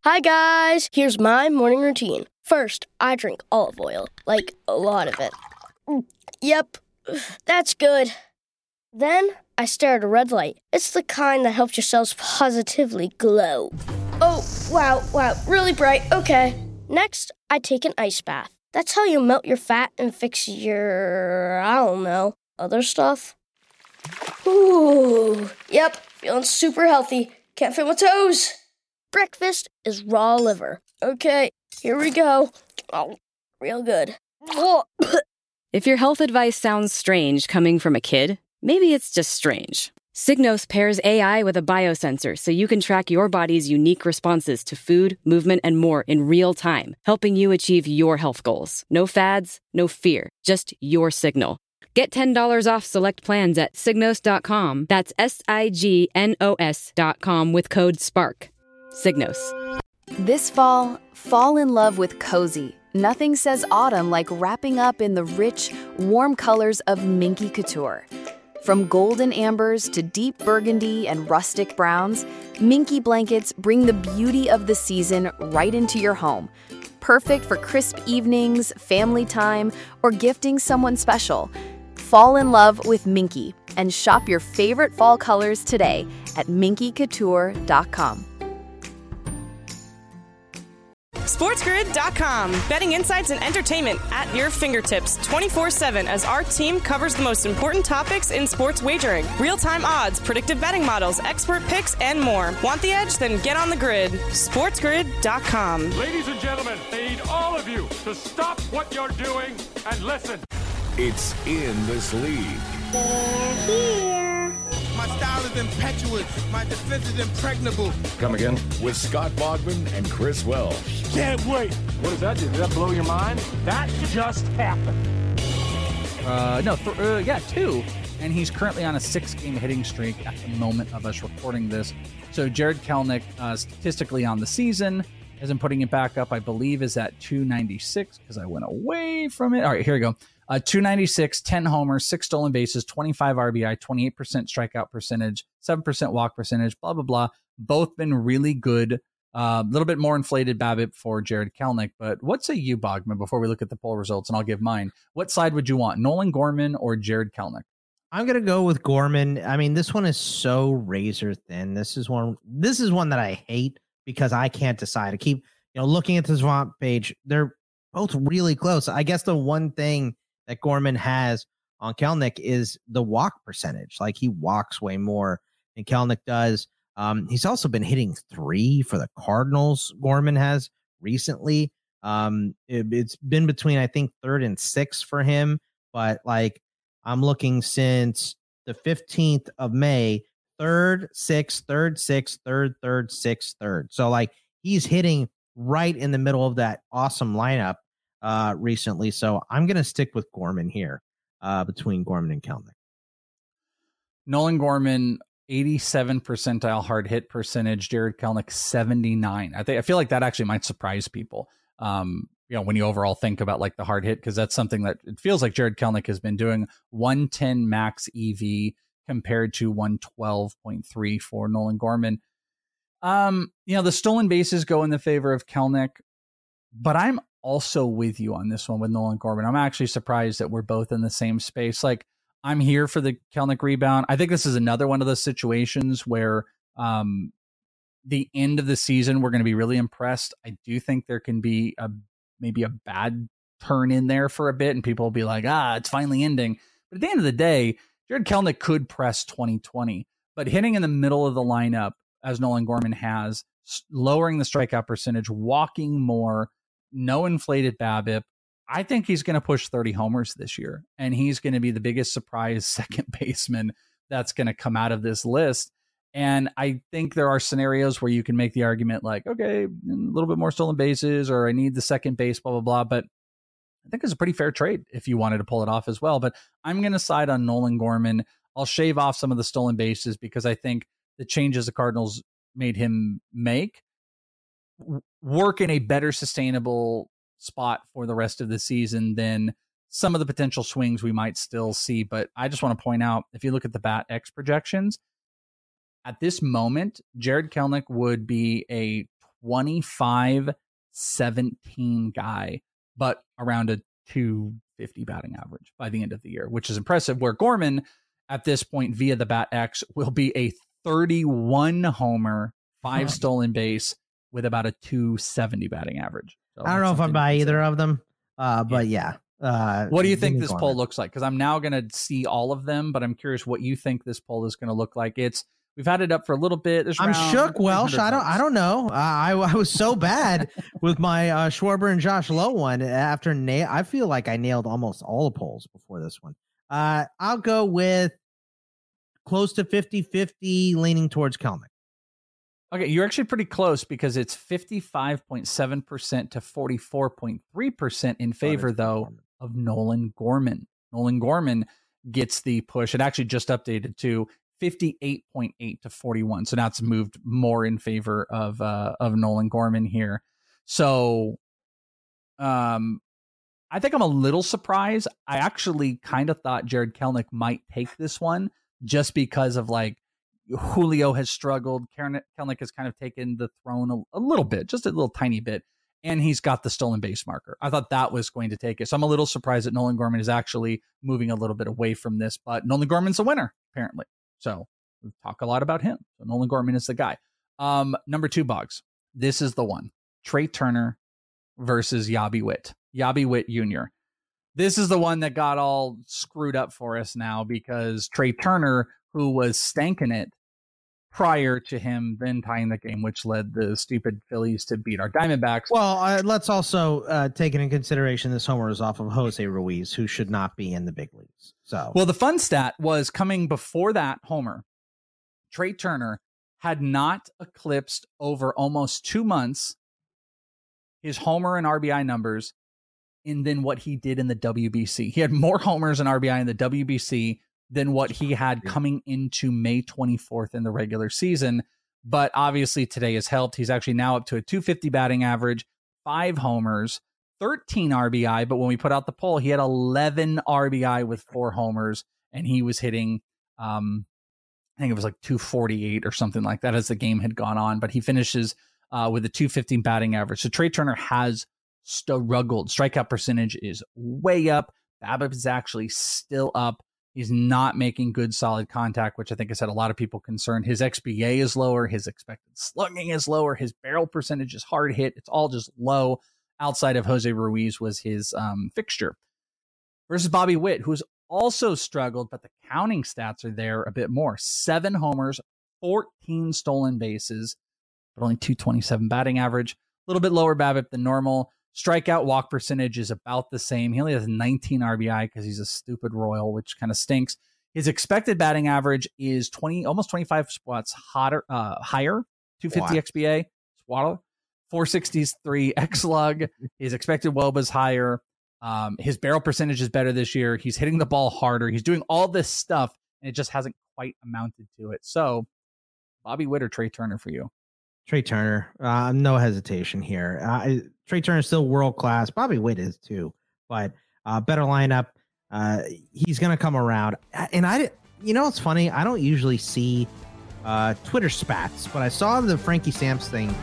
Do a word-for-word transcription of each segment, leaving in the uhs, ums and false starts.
Hi guys, here's my morning routine. First, I drink olive oil, like a lot of it. Yep, that's good. Then, I stare at a red light. It's the kind that helps your cells positively glow. Oh, wow, wow, really bright, okay. Next, I take an ice bath. That's how you melt your fat and fix your, I don't know, other stuff. Ooh, yep, feeling super healthy. Can't feel my toes. Breakfast is raw liver. Okay, here we go. Oh, real good. If your health advice sounds strange coming from a kid, maybe it's just strange. Signos pairs A I with a biosensor so you can track your body's unique responses to food, movement, and more in real time, helping you achieve your health goals. No fads, no fear, just your signal. Get ten dollars off select plans at signos dot com. That's S I G N O S dot com with code SPARK. Signos. This fall, fall in love with cozy. Nothing says autumn like wrapping up in the rich, warm colors of Minky Couture. From golden ambers to deep burgundy and rustic browns, Minky blankets bring the beauty of the season right into your home. Perfect for crisp evenings, family time, or gifting someone special. Fall in love with Minky and shop your favorite fall colors today at minky couture dot com. SportsGrid dot com. Betting insights and entertainment at your fingertips twenty-four seven as our team covers the most important topics in sports wagering. Real-time odds, predictive betting models, expert picks, and more. Want the edge? Then get on the grid. SportsGrid dot com. Ladies and gentlemen, I need all of you to stop what you're doing and listen. It's in this league. They're here. My style is impetuous. My defense is impregnable. Come again? With Scott Bogman and Chris Welsh. Can't wait. What does that do? Does that blow your mind? That just happened. Uh, no, th- uh, yeah, two. And he's currently on a six-game hitting streak at the moment of us recording this. So Jarred Kelenic, uh, statistically on the season, as I'm putting it back up, I believe is at two ninety-six because I went away from it. All right, here we go. Uh, two ninety-six, ten homers, six stolen bases, twenty-five R B I, twenty-eight percent strikeout percentage, seven percent walk percentage, blah, blah, blah. Both been really good. A uh, little bit more inflated BABIP for Jarred Kelenic. But what say you, Bogman, before we look at the poll results, and I'll give mine. What side would you want, Nolan Gorman or Jarred Kelenic? I'm going to go with Gorman. I mean, this one is so razor thin. This is one This is one that I hate because I can't decide. I keep you know looking at the Savant page. They're both really close. I guess the one thing that Gorman has on Kelenic is the walk percentage. Like, he walks way more than Kelenic does. Um, he's also been hitting three for the Cardinals. Gorman has recently. Um, it, it's been between, I think, third and sixth for him. But like, I'm looking since the fifteenth of May, third, sixth, third, sixth, third, third, sixth, third. So like, he's hitting right in the middle of that awesome lineup uh, recently. So I'm going to stick with Gorman here uh, between Gorman and Kelenic. Nolan Gorman, eighty-seven percentile hard hit percentage. Jarred Kelenic, seventy-nine. I think I feel like that actually might surprise people. Um, you know, when you overall think about like the hard hit, because that's something that it feels like Jarred Kelenic has been doing. one ten max E V compared to one twelve point three for Nolan Gorman. Um, you know, the stolen bases go in the favor of Kelenic, but I'm also with you on this one with Nolan Gorman. I'm actually surprised that we're both in the same space. Like, I'm here for the Kelenic rebound. I think this is another one of those situations where um, the end of the season, we're going to be really impressed. I do think there can be a maybe a bad turn in there for a bit, and people will be like, ah, it's finally ending. But at the end of the day, Jarred Kelenic could press twenty twenty, but hitting in the middle of the lineup, as Nolan Gorman has, lowering the strikeout percentage, walking more, no inflated BABIP. I think he's going to push thirty homers this year, and he's going to be the biggest surprise second baseman that's going to come out of this list. And I think there are scenarios where you can make the argument like, okay, a little bit more stolen bases, or I need the second base, blah, blah, blah. But I think it's a pretty fair trade if you wanted to pull it off as well. But I'm going to side on Nolan Gorman. I'll shave off some of the stolen bases because I think the changes the Cardinals made him make work in a better sustainable spot for the rest of the season than some of the potential swings we might still see. But I just want to point out, if you look at the Bat X projections, at this moment, Jarred Kelenic would be a twenty-five seventeen guy, but around a two fifty batting average by the end of the year, which is impressive. Where Gorman, at this point, via the Bat X, will be a thirty-one homer, five huh. stolen base with about a two seventy batting average. So I don't know if I buy either of them, uh, but yeah. yeah. Uh, what do you think this Gorman. poll looks like? Because I'm now going to see all of them, but I'm curious what you think this poll is going to look like. It's We've had it up for a little bit. There's I'm shook, Welsh. I don't. I don't know. Uh, I I was so bad with my uh, Schwarber and Josh Lowe one. After na- I feel like I nailed almost all the polls before this one. Uh, I'll go with close to fifty-fifty, leaning towards Kelenic. Okay, you're actually pretty close because it's fifty-five point seven percent to forty-four point three percent in favor, though, Gorman. of Nolan Gorman. Nolan Gorman gets the push. It actually just updated to fifty-eight point eight to forty-one. So now it's moved more in favor of uh, of Nolan Gorman here. So um, I think I'm a little surprised. I actually kind of thought Jarred Kelenic might take this one just because of like Julio has struggled. Kelenic has kind of taken the throne a, a little bit, just a little tiny bit. And he's got the stolen base marker. I thought that was going to take it. So I'm a little surprised that Nolan Gorman is actually moving a little bit away from this. But Nolan Gorman's a winner, apparently. So we talk a lot about him. So Nolan Gorman is the guy. Um, number two, Boggs. This is the one. Trey Turner versus Yabi Witt. Yabi Witt Junior This is the one that got all screwed up for us now because Trey Turner, who was stanking it prior to him then tying the game, which led the stupid Phillies to beat our Diamondbacks. Well, uh, let's also uh, take into consideration this homer is off of Jose Ruiz, who should not be in the big leagues. So, well, the fun stat was coming before that homer. Trey Turner had not eclipsed over almost two months his homer and R B I numbers in than what he did in the W B C. He had more homers and R B I in the W B C than what he had coming into May twenty-fourth in the regular season. But obviously today has helped. He's actually now up to a two fifty batting average, five homers, thirteen R B I. But when we put out the poll, he had eleven R B I with four homers, and he was hitting, um, I think it was like two forty-eight or something like that as the game had gone on. But he finishes uh, with a two fifteen batting average. So Trey Turner has struggled. Strikeout percentage is way up. BABIP is actually still up. He's not making good, solid contact, which I think has had a lot of people concerned. His X B A is lower. His expected slugging is lower. His barrel percentage is hard hit. It's all just low. Outside of Jose Ruiz was his um, fixture. Versus Bobby Witt, who's also struggled, but the counting stats are there a bit more. Seven homers, fourteen stolen bases, but only two twenty-seven batting average. A little bit lower BABIP than normal. Strikeout walk percentage is about the same. He only has nineteen R B I because he's a stupid Royal, which kind of stinks. His expected batting average is twenty, almost twenty-five spots hotter, uh, higher. two fifty wow. X B A, Swaddle, four sixty-three X lug. His expected W O B A is higher. Um, his barrel percentage is better this year. He's hitting the ball harder. He's doing all this stuff, and it just hasn't quite amounted to it. So, Bobby Witt or Trey Turner for you? Trey Turner, uh, no hesitation here. Uh, Trey Turner is still world class. Bobby Witt is too, but uh, better lineup. Uh, he's going to come around. And I, you know, it's funny. I don't usually see uh, Twitter spats, but I saw the Frankie Stamps thing.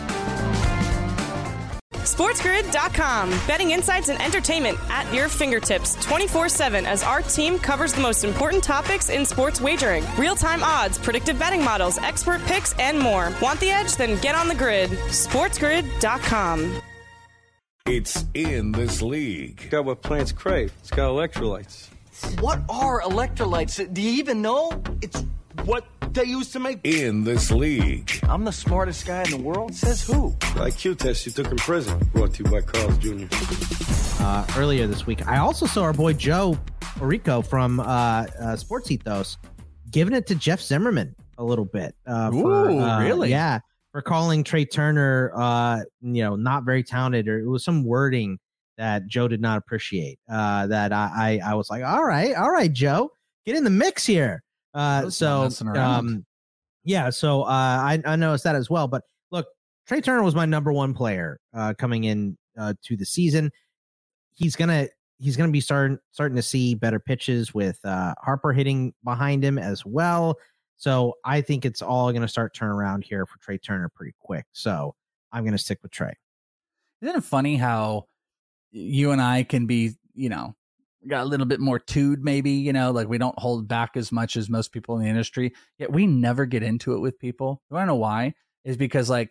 SportsGrid dot com. Betting insights and entertainment at your fingertips twenty-four seven as our team covers the most important topics in sports wagering. Real-time odds, predictive betting models, expert picks, and more. Want the edge? Then get on the grid. SportsGrid dot com. It's in this league. It's got what plants crave. It's got electrolytes. What are electrolytes? Do you even know? It's what they used to make. In this league. I'm the smartest guy in the world. Says who? The I Q test you took in prison. Brought to you by Carl's Junior Uh, earlier this week, I also saw our boy Joe Orico from uh, uh, Sports Ethos giving it to Jeff Zimmerman a little bit. Uh, for, Ooh, uh, really? Yeah, for calling Trey Turner, uh, you know, not very talented, or it was some wording that Joe did not appreciate. Uh, that I, I, I was like, all right, all right, Joe, get in the mix here. Uh, so, um, yeah, so uh, I, I noticed that as well. But look, Trey Turner was my number one player uh, coming in uh, to the season. He's gonna he's gonna be starting starting to see better pitches with uh, Harper hitting behind him as well. So I think it's all gonna start turn around here for Trey Turner pretty quick. So I'm going to stick with Trey. Isn't it funny how you and I can be, you know, got a little bit more tood, maybe, you know, like we don't hold back as much as most people in the industry, yet we never get into it with people. You want to know why? Is because like,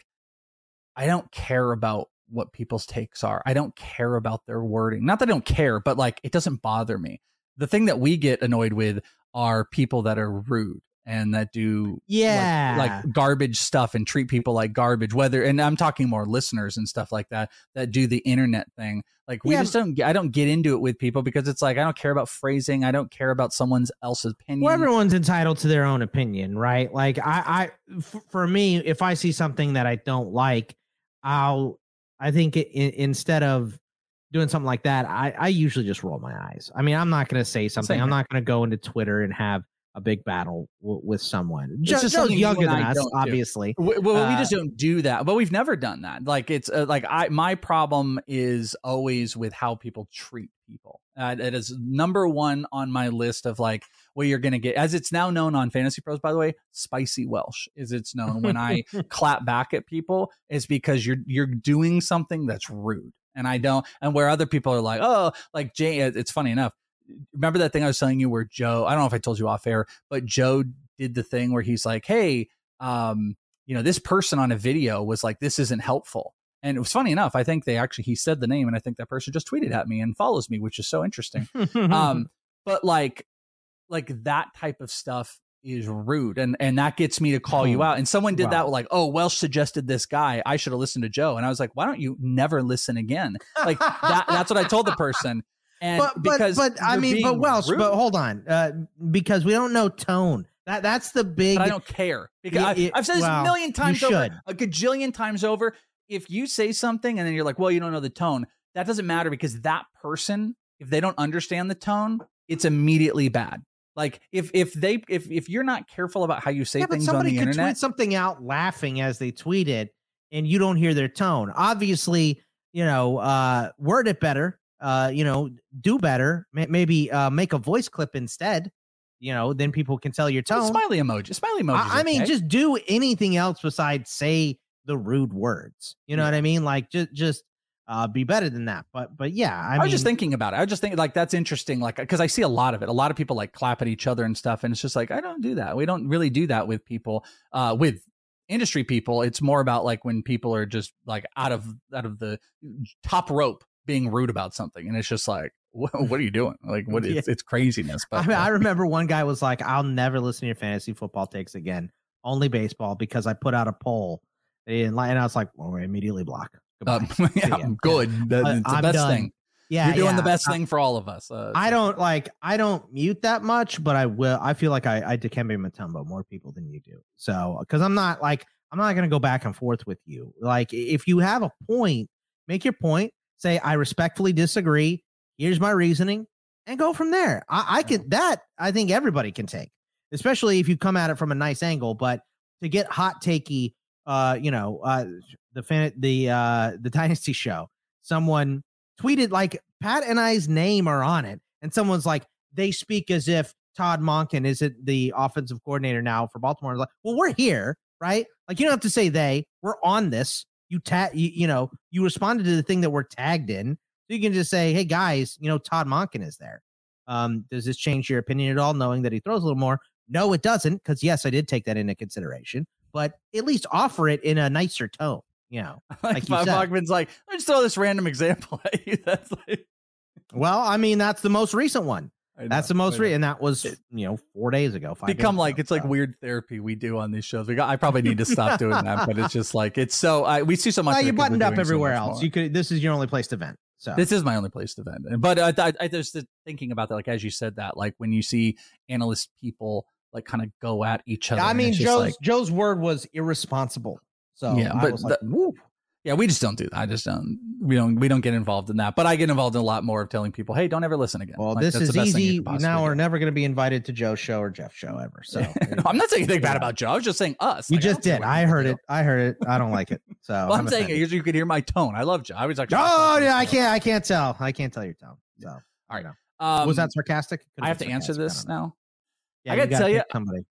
I don't care about what people's takes are. I don't care about their wording. Not that I don't care, but like, it doesn't bother me. The thing that we get annoyed with are people that are rude and that do yeah like, like garbage stuff and treat people like garbage, whether, and I'm talking more listeners and stuff like that, that do the internet thing. Like we yeah. just don't, I don't get into it with people because it's like, I don't care about phrasing. I don't care about someone else's opinion. Well, everyone's entitled to their own opinion, right? Like I, I, f- for me, if I see something that I don't like, I'll, I think it, it, instead of doing something like that, I, I usually just roll my eyes. I mean, I'm not going to say something. Same I'm not going to go into Twitter and have a big battle w- with someone. Joe, Joe's younger than us, obviously. We, well, uh, we just don't do that. But we've never done that. Like it's uh, like I, my problem is always with how people treat people. Uh, it is number one on my list of like where you're going to get, as it's now known on Fantasy Pros, by the way, spicy Welsh is it's known when I clap back at people is because you're you're doing something that's rude. And I don't, and where other people are like, oh, like Jay, it's funny enough. Remember that thing I was telling you where Joe, I don't know if I told you off air, but Joe did the thing where he's like, hey, um, you know, this person on a video was like, this isn't helpful. And it was funny enough. I think they actually, he said the name and I think that person just tweeted at me and follows me, which is so interesting. um, but like, like that type of stuff is rude. And, and that gets me to call oh, you out. And someone did wow. that like, oh, Welsh suggested this guy. I should have listened to Joe. And I was like, why don't you never listen again? Like that, that's what I told the person. And but, because but, but I mean, but Welsh, rude. But hold on, uh, because we don't know tone. That that's the big. But I don't care because it, I, I've said this well, a million times over, a gajillion times over. If you say something and then you're like, well, you don't know the tone, that doesn't matter because that person, if they don't understand the tone, it's immediately bad. Like if if they if if you're not careful about how you say yeah, things but on the somebody internet, could tweet something out laughing as they tweet it, and you don't hear their tone. Obviously, you know, uh, word it better. Uh, you know, do better. Maybe uh, make a voice clip instead. You know, then people can tell your tone. Well, smiley emoji, smiley emoji. I, I mean, okay. Just do anything else besides say the rude words. You know yeah. what I mean? Like, just just uh, be better than that. But but yeah, I, I was mean, just thinking about it. I was just thinking like that's interesting. Like because I see a lot of it. A lot of people like clap at each other and stuff, and it's just like I don't do that. We don't really do that with people. Uh, with industry people, it's more about like when people are just like out of out of the top rope. Being rude about something, and it's just like, what, what are you doing? Like, what? Yeah. It's, it's craziness. But I, mean, I remember one guy was like, "I'll never listen to your fantasy football takes again, only baseball," because I put out a poll, and I was like, "Well, we immediately block." Um, yeah, I'm good. Yeah. That, it's the I'm best done. thing. Yeah, you're doing yeah. the best I, thing for all of us. Uh, I don't like. I don't mute that much, but I will. I feel like I, I Dikembe Mutombo more people than you do. So, because I'm not like I'm not going to go back and forth with you. Like, if you have a point, make your point. Say, I respectfully disagree. Here's my reasoning, and go from there. I, I can that I think everybody can take, especially if you come at it from a nice angle. But to get hot takey, uh, you know, uh, the fan, the uh, the Dynasty show, someone tweeted like Pat and I's name are on it, and someone's like, they speak as if Todd Monken isn't the offensive coordinator now for Baltimore. I was like, well, we're here, right? Like you don't have to say they. We're on this. You tag, you, you know, you responded to the thing that we're tagged in. So you can just say, hey, guys, you know, Todd Monken is there. Um, does this change your opinion at all, knowing that he throws a little more? No, it doesn't, because, yes, I did take that into consideration. But at least offer it in a nicer tone, you know. Like, like Bogman's like, let me just throw this random example at you. That's like... Well, I mean, that's the most recent one. Know, that's the most recent, and that was, you know, four days ago. Five become days like ago, it's so. like weird therapy we do on these shows. We got. I probably need to stop doing that, but it's just like it's so. I, we see so much. Well, you buttoned up everywhere so else. More. You could. This is your only place to vent. So this is my only place to vent. But uh, I, I just thinking about that, like as you said that, like when you see analyst people like kind of go at each other. I mean, Joe's like, Joe's word was irresponsible. So yeah, I but was like, the, whoop. Yeah, we just don't do that. I just don't. We don't. We don't get involved in that. But I get involved in a lot more of telling people, "Hey, don't ever listen again." Well, like, this is easy. Now we're do. never going to be invited to Joe's show or Jeff's show ever. So no, I'm not saying anything bad about Joe. I was just saying us. You like, just did. I heard it. I heard it. I don't like it. So well, I'm, I'm saying it. You could hear my tone. I love Joe. I was like, oh yeah, I can't. I can't tell. I can't tell your tone. So all right. Um, was that sarcastic? I have to answer this now. Yeah, I got to tell you, somebody.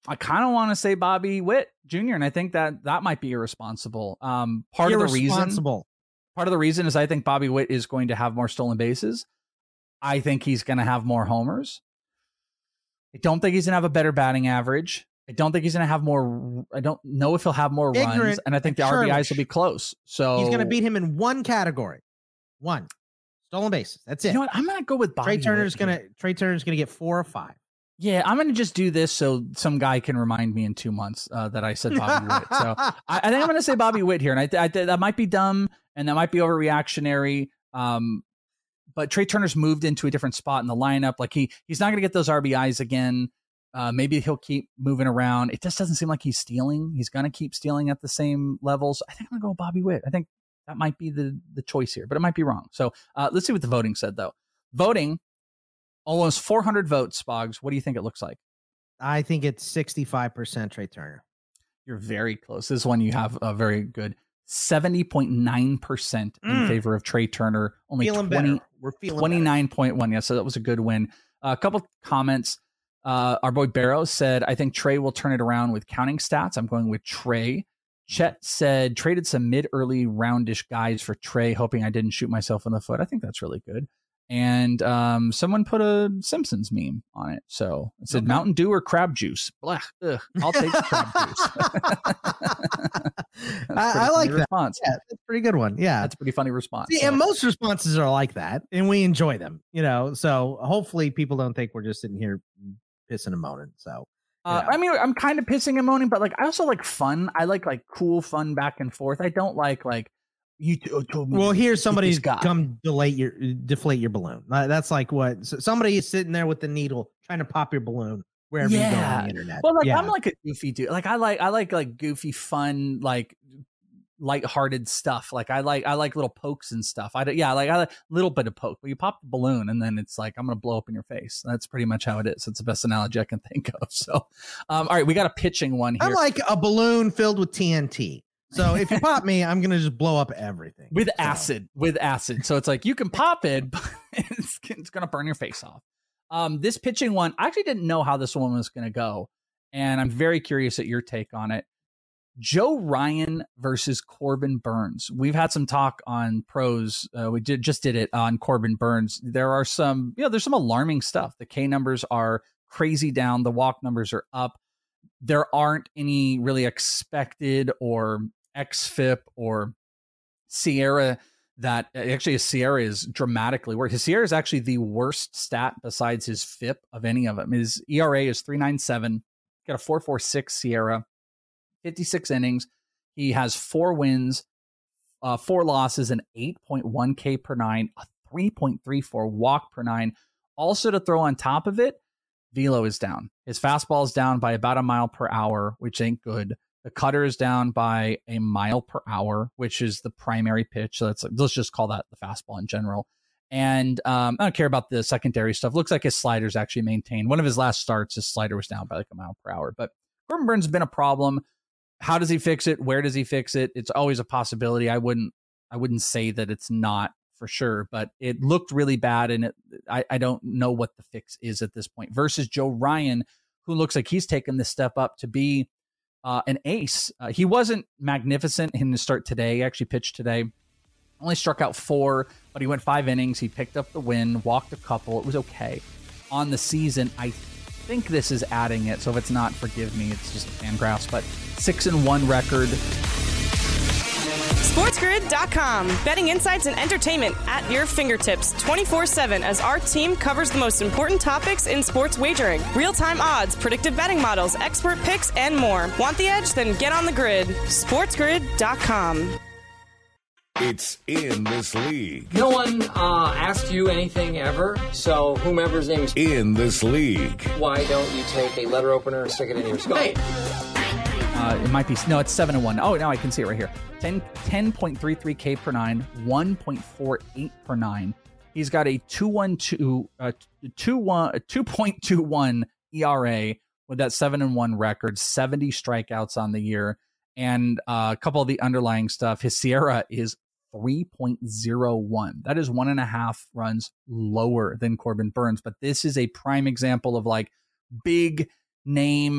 I kind of want to say Bobby Witt Junior, and I think that that might be irresponsible. Um, part of the reason, part of the reason is I think Bobby Witt is going to have more stolen bases. I think he's going to have more homers. I don't think he's going to have a better batting average. I don't think he's going to have more. I don't know if he'll have more Ignorant runs, and I think the R B Is will be close. So he's going to beat him in one category, one stolen bases. That's it. You know what? I'm going to go with Bobby. Trey Turner's going to Trey Turner's going to get four or five. Yeah, I'm going to just do this so some guy can remind me in two months uh, that I said Bobby Witt. So I, I think I'm going to say Bobby Witt here, and I, th- I th- that might be dumb and that might be overreactionary. Um, but Trey Turner's moved into a different spot in the lineup. Like he he's not going to get those R B Is again. Uh, maybe he'll keep moving around. It just doesn't seem like he's stealing. He's going to keep stealing at the same levels. I think I'm going to go with Bobby Witt. I think that might be the the choice here, but it might be wrong. So uh, let's see what the voting said, though. Voting. Almost four hundred votes, Spogs. What do you think it looks like? I think it's sixty-five percent Trey Turner. You're very close. This one you have a very good seventy point nine percent in Mm. favor of Trey Turner. Only Feeling twenty, better. We're feeling twenty-nine point one. Yeah, so that was a good win. Uh, a couple comments. Uh, our boy Barrow said, I think Trey will turn it around with counting stats. I'm going with Trey. Chet said, traded some mid-early roundish guys for Trey, hoping I didn't shoot myself in the foot. I think that's really good. And um, someone put a Simpsons meme on it. So it said okay. Mountain Dew or crab juice. Blah, ugh, I'll take the crab juice. I, I like that. Response. Yeah, that's a pretty good one. Yeah. That's a pretty funny response. See, so. And most responses are like that, and we enjoy them, you know. So hopefully people don't think we're just sitting here pissing and moaning. So uh, I mean, I'm kind of pissing and moaning, but like I also like fun. I like like cool fun back and forth. I don't like like You told me. Well, here's somebody's come deflate your deflate your balloon. That's like what so somebody is sitting there with the needle trying to pop your balloon wherever yeah. you go on the internet. Well, like yeah. I'm like a goofy dude. Like I like I like like goofy, fun, like lighthearted stuff. Like I like I like little pokes and stuff. I yeah, like I like a little bit of poke. But you pop the balloon and then it's like I'm gonna blow up in your face. That's pretty much how it is. It's the best analogy I can think of. So, um, all right, we got a pitching one here. I'm like a balloon filled with T N T. So if you pop me, I'm gonna just blow up everything with so. acid. With acid. So it's like you can pop it, but it's, it's gonna burn your face off. Um, this pitching one, I actually didn't know how this one was gonna go, and I'm very curious at your take on it. Joe Ryan versus Corbin Burnes. We've had some talk on pros. Uh, we did just did it on Corbin Burnes. There are some, you know, there's some alarming stuff. The K numbers are crazy down. The walk numbers are up. There aren't any really expected or X F I P or Sierra that actually his Sierra is dramatically worse. His Sierra is actually the worst stat besides his F I P of any of them. His E R A is three point nine seven. Got a four point four six Sierra, fifty-six innings. He has four wins, uh, four losses, an eight point one K per nine, a three point three four walk per nine. Also to throw on top of it, velo is down. His fastball is down by about a mile per hour, which ain't good. The cutter is down by a mile per hour, which is the primary pitch. So that's, let's just call that the fastball in general. And um, I don't care about the secondary stuff. Looks like his slider's actually maintained. One of his last starts, his slider was down by like a mile per hour. But Corbin Burnes has been a problem. How does he fix it? Where does he fix it? It's always a possibility. I wouldn't I wouldn't say that it's not for sure, but it looked really bad. And it, I, I don't know what the fix is at this point. Versus Joe Ryan, who looks like he's taken this step up to be Uh, an ace. Uh, he wasn't magnificent in the start today. He actually pitched today. Only struck out four, but he went five innings. He picked up the win, walked a couple. It was okay. On the season, I think this is adding it. So if it's not, forgive me. It's just a fan graphs, but six and one record. SportsGrid dot com. Betting insights and entertainment at your fingertips twenty-four seven as our team covers the most important topics in sports wagering. Real-time odds, predictive betting models, expert picks, and more. Want the edge? Then get on the grid. SportsGrid dot com. It's In This League. No one uh, asked you anything ever, so whomever's name is In This League. Why don't you take a letter opener and stick it in your skull? Hey. Uh, it might be, no, it's seven and one. Oh, now I can see it right here. ten point three three K per nine, one point four eight per nine. He's got a two point one two, uh, two point two one E R A with that seven and one record, seventy strikeouts on the year, and uh, a couple of the underlying stuff. His Sierra is three point oh one. That is one and a half runs lower than Corbin Burnes, but this is a prime example of like big name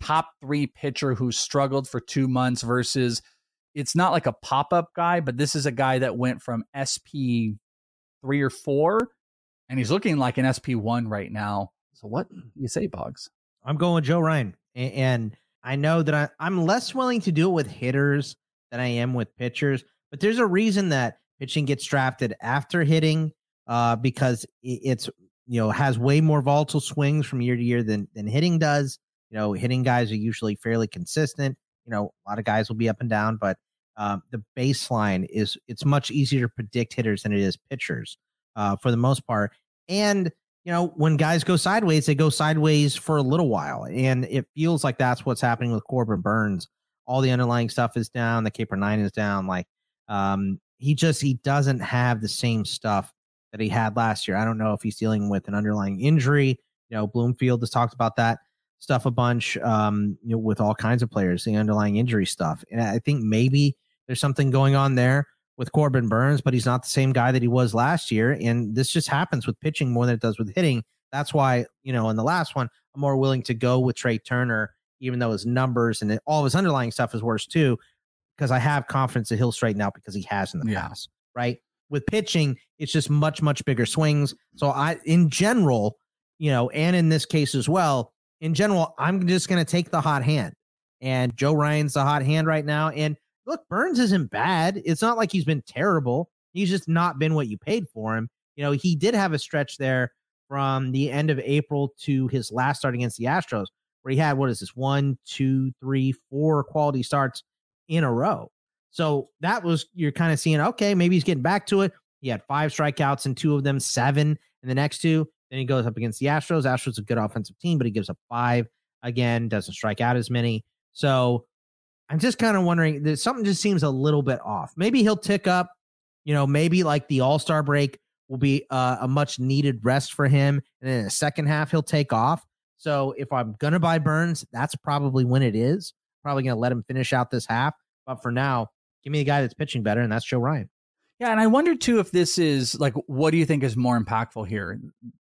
top three pitcher who struggled for two months versus it's not like a pop-up guy, but this is a guy that went from S P three or four, and he's looking like an S P one right now. So what do you say, Boggs? I'm going with Joe Ryan. And I know that I, I'm less willing to do it with hitters than I am with pitchers, but there's a reason that pitching gets drafted after hitting uh, because it's, you know, has way more volatile swings from year to year than, than hitting does. You know, hitting guys are usually fairly consistent. You know, a lot of guys will be up and down, but um, the baseline is it's much easier to predict hitters than it is pitchers uh, for the most part. And, you know, when guys go sideways, they go sideways for a little while. And it feels like that's what's happening with Corbin Burnes. All the underlying stuff is down. The K per nine is down. Like um, he just he doesn't have the same stuff that he had last year. I don't know if he's dealing with an underlying injury. You know, Bloomfield has talked about that stuff a bunch, um, you know, with all kinds of players, the underlying injury stuff. And I think maybe there's something going on there with Corbin Burnes, but he's not the same guy that he was last year. And this just happens with pitching more than it does with hitting. That's why, you know, in the last one, I'm more willing to go with Trey Turner, even though his numbers and all of his underlying stuff is worse too, because I have confidence that he'll straighten out because he has in the yeah. past, right? With pitching, it's just much, much bigger swings. So I, in general, you know, and in this case as well, in general, I'm just going to take the hot hand. And Joe Ryan's the hot hand right now. And look, Burnes isn't bad. It's not like he's been terrible. He's just not been what you paid for him. You know, he did have a stretch there from the end of April to his last start against the Astros, where he had, what is this, one, two, three, four quality starts in a row. So that was, you're kind of seeing, okay, maybe he's getting back to it. He had five strikeouts and two of them, seven in the next two. Then he goes up against the Astros. Astros a good offensive team, but he gives up five again, doesn't strike out as many. So I'm just kind of wondering that something just seems a little bit off. Maybe he'll tick up, you know, maybe like the All-Star break will be uh, a much needed rest for him. And then in the second half, he'll take off. So if I'm going to buy Burnes, that's probably when it is. Probably going to let him finish out this half. But for now, give me a guy that's pitching better, and that's Joe Ryan. Yeah, and I wonder, too, if this is, like, what do you think is more impactful here?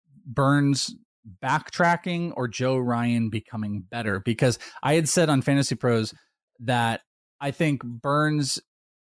Burnes backtracking or Joe Ryan becoming better? Because I had said on Fantasy Pros that I think Burnes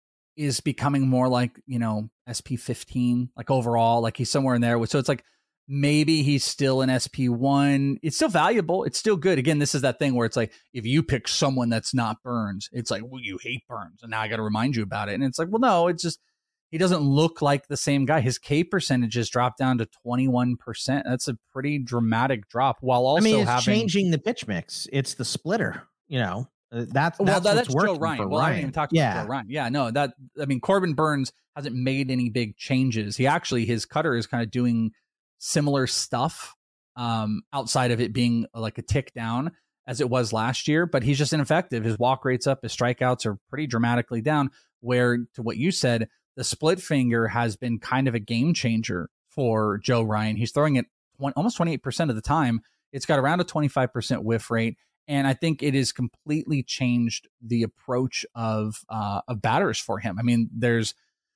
is becoming more like, you know, S P fifteen, like overall, like he's somewhere in there. So it's like, maybe he's still an S P one. It's still valuable. It's still good. Again, this is that thing where it's like, if you pick someone that's not Burnes, it's like, well, you hate Burnes. And now I got to remind you about it. And it's like, well, no, it's just, he doesn't look like the same guy. His K percentages dropped down to twenty-one percent. That's a pretty dramatic drop, while also I mean, it's having changing the pitch mix. It's the splitter, you know, uh, that's, well, that's, that, what's that's working Joe Ryan. for Well, Ryan. I haven't even talked yeah. about Joe Ryan. Yeah, no, that, I mean, Corbin Burnes hasn't made any big changes. He actually, his cutter is kind of doing similar stuff um, outside of it being like a tick down as it was last year, but he's just ineffective. His walk rate's up. His strikeouts are pretty dramatically down, where, to what you said, the split finger has been kind of a game changer for Joe Ryan. He's throwing it almost twenty-eight percent of the time. It's got around a twenty-five percent whiff rate. And I think it has completely changed the approach of, uh, of batters for him. I mean, there's,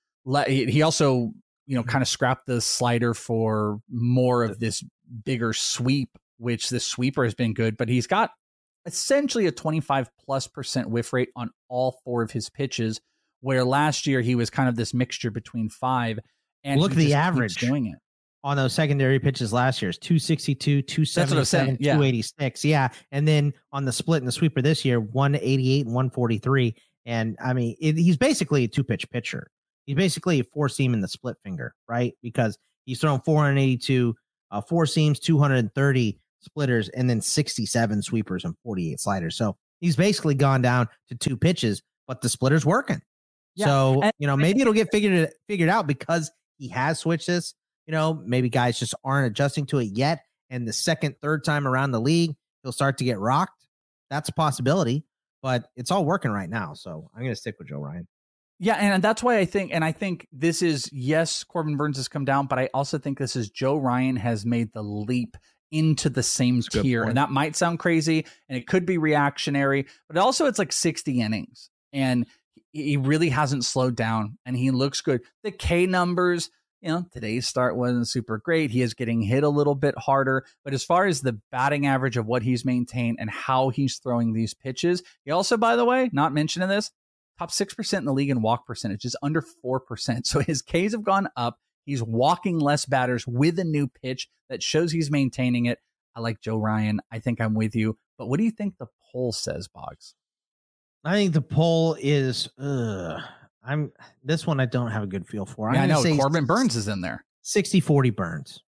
he also, you know, kind of scrapped the slider for more of this bigger sweep, which this sweeper has been good, but he's got essentially a twenty-five plus percent whiff rate on all four of his pitches, where last year he was kind of this mixture between five and look at the average doing it on those secondary pitches last year is two sixty-two, two seventy-seven, yeah. two eighty-six. Yeah. And then on the split and the sweeper this year, one eighty-eight and one forty-three. And I mean, it, he's basically a two pitch pitcher. He's basically a four seam in the split finger, right? Because he's thrown four eighty-two, uh, four seams, two thirty splitters, and then sixty-seven sweepers and forty-eight sliders. So he's basically gone down to two pitches, but the splitter's working. Yeah. So, and, you know, maybe it'll get figured figured out because he has switched this. You know, maybe guys just aren't adjusting to it yet. And the second, third time around the league, he'll start to get rocked. That's a possibility, but it's all working right now. So I'm going to stick with Joe Ryan. Yeah, and that's why I think, and I think this is, yes, Corbin Burnes has come down, but I also think this is Joe Ryan has made the leap into the same tier. And that might sound crazy, and it could be reactionary, but also it's like sixty innings. And he really hasn't slowed down, and he looks good. The K numbers, you know, today's start wasn't super great. He is getting hit a little bit harder. But as far as the batting average of what he's maintained and how he's throwing these pitches, he also, by the way, not mentioning this, top six percent in the league in walk percentage, is under four percent. So his Ks have gone up. He's walking less batters with a new pitch that shows he's maintaining it. I like Joe Ryan. I think I'm with you. But what do you think the poll says, Boggs? I think the poll is, uh, I'm this one I don't have a good feel for. Yeah, I'm I know. say Corbin Burns is in there. sixty forty Burns.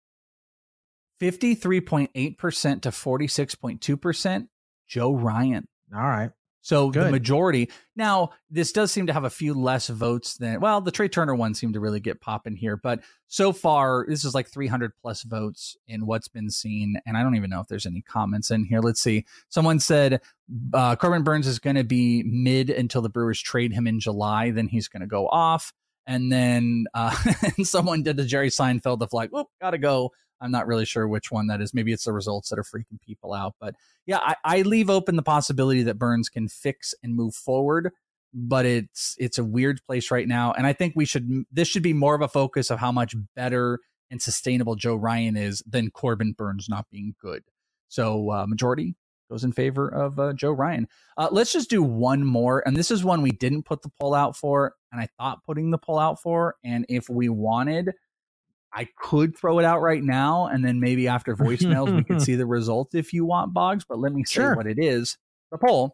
fifty-three point eight percent to forty-six point two percent. Joe Ryan. All right. So Good. the majority. Now, this does seem to have a few less votes than, well, the Trey Turner one seemed to really get popping here. But so far, this is like three hundred plus votes in what's been seen. And I don't even know if there's any comments in here. Let's see. Someone said uh, Corbin Burns is going to be mid until the Brewers trade him in July. Then he's going to go off. And then uh, someone did the Jerry Seinfeld of like, whoop, gotta go. I'm not really sure which one that is. Maybe it's the results that are freaking people out. But yeah, I, I leave open the possibility that Burns can fix and move forward. But it's it's a weird place right now. And I think we should this should be more of a focus of how much better and sustainable Joe Ryan is than Corbin Burns not being good. So uh, majority goes in favor of uh, Joe Ryan. Uh, let's just do one more. And this is one we didn't put the poll out for. And I thought putting the poll out for. And if we wanted, I could throw it out right now, and then maybe after voicemails, we could see the result if you want, Boggs. But let me say Sure. what it is. The poll,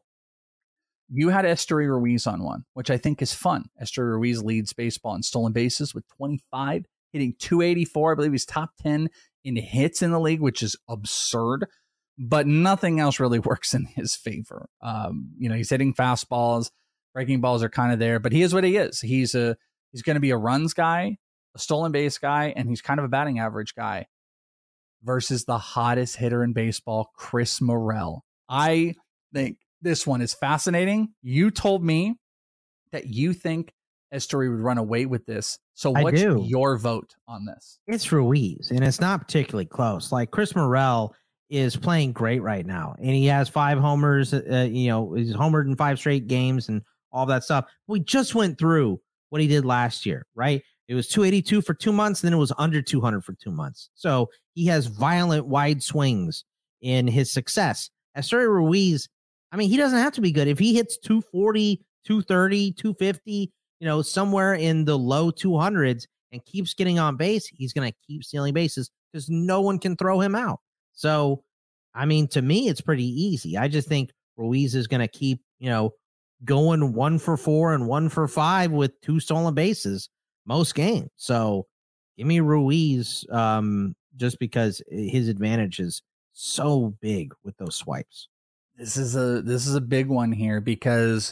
you had Esteury Ruiz on one, which I think is fun. Esteury Ruiz leads baseball in stolen bases with twenty-five, hitting two eighty-four. I believe he's top ten in hits in the league, which is absurd. But nothing else really works in his favor. Um, you know, he's hitting fastballs, breaking balls are kind of there, but he is what he is. He's a he's going to be a runs guy, a stolen base guy, and he's kind of a batting average guy versus the hottest hitter in baseball, Chris Morel. I think this one is fascinating. You told me that you think Esteury would run away with this. So I what's do. your vote on this? It's Ruiz, and it's not particularly close. Like Chris Morel is playing great right now, and he has five homers. Uh, you know, he's homered in five straight games and all that stuff. We just went through what he did last year, right? It was two eighty-two for two months, and then it was under two hundred for two months. So he has violent, wide swings in his success. Esteury Ruiz, I mean, he doesn't have to be good. If he hits two forty, two thirty, two fifty, you know, somewhere in the low two hundreds and keeps getting on base, he's going to keep stealing bases because no one can throw him out. So, I mean, to me, it's pretty easy. I just think Ruiz is going to keep, you know, going one for four and one for five with two stolen bases most games. So give me Ruiz um, just because his advantage is so big with those swipes. This is a this is a big one here because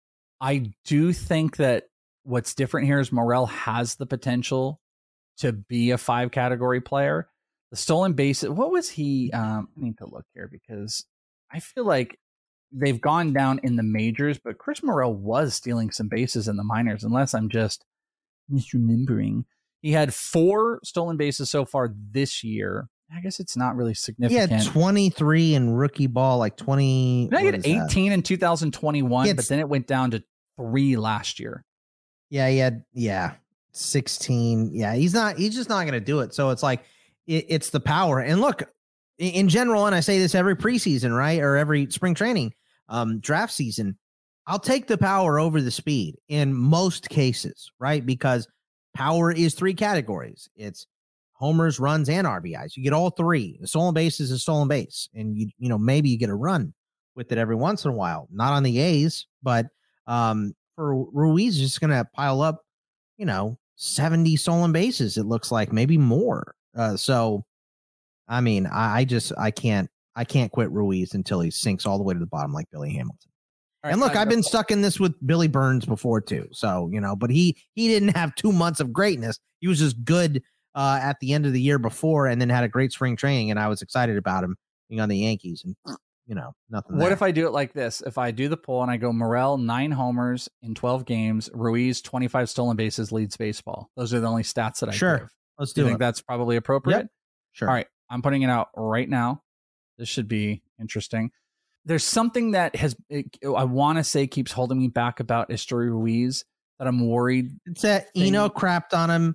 I do think that what's different here is Morel has the potential to be a five category player. The stolen bases, what was he? Um, I need to look here because I feel like they've gone down in the majors, but Chris Morel was stealing some bases in the minors, unless I'm just misremembering. He had four stolen bases so far this year. I guess it's not really significant. He had twenty-three in rookie ball, like twenty. I had eighteen in two thousand twenty-one, but then it went down to three last year. Yeah, he had, yeah, sixteen. Yeah, he's not, he's just not going to do it. So it's like, it, it's the power. And look, in, in general, and I say this every preseason, right? Or every spring training, um, draft season, I'll take the power over the speed in most cases, right? Because power is three categories. It's homers, runs, and R B Is. You get all three. The stolen base is a stolen base. And, you you know, maybe you get a run with it every once in a while. Not on the A's, but um, for Ruiz, just going to pile up, you know, seventy stolen bases, it looks like, maybe more. Uh, so, I mean, I, I just, I can't, I can't quit Ruiz until he sinks all the way to the bottom like Billy Hamilton. Right, and look, I've been stuck in this with Billy Burns before too. So, you know, but he, he didn't have two months of greatness. He was just good uh, at the end of the year before and then had a great spring training. And I was excited about him being on the Yankees and, you know, nothing. What there. if I do it like this? If I do the poll and I go Morel, nine homers in twelve games, Ruiz, twenty-five stolen bases, leads baseball. Those are the only stats that I Sure. give. Let's do you do think it. that's probably appropriate? Yep. Sure. All right. I'm putting it out right now. This should be interesting. There's something that has, I want to say, keeps holding me back about Esteury Ruiz that I'm worried. It's that Eno crapped on him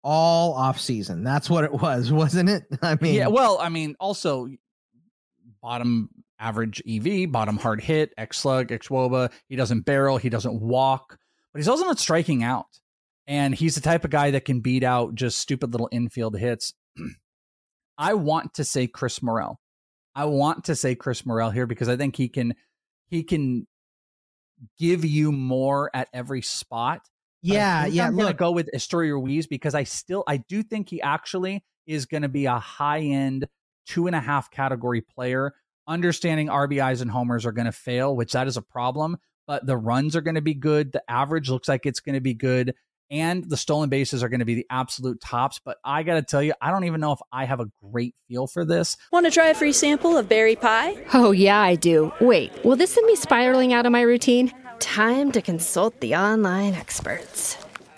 all off season. That's what it was, wasn't it? I mean, yeah. Well, I mean, also bottom average E V, bottom hard hit, X slug, X W O B A. He doesn't barrel, he doesn't walk, but he's also not striking out. And he's the type of guy that can beat out just stupid little infield hits. I want to say Chris Morel. I want to say Chris Morel here because I think he can he can give you more at every spot. Yeah, yeah. I'm look, gonna go with Esteury Ruiz because I still I do think he actually is going to be a high end two and a half category player. Understanding R B Is and homers are going to fail, which that is a problem. But the runs are going to be good. The average looks like it's going to be good. And the stolen bases are going to be the absolute tops. But I got to tell you, I don't even know if I have a great feel for this. Want to try a free sample of berry pie? Oh, yeah, I do. Wait, will this send me spiraling out of my routine? Time to consult the online experts.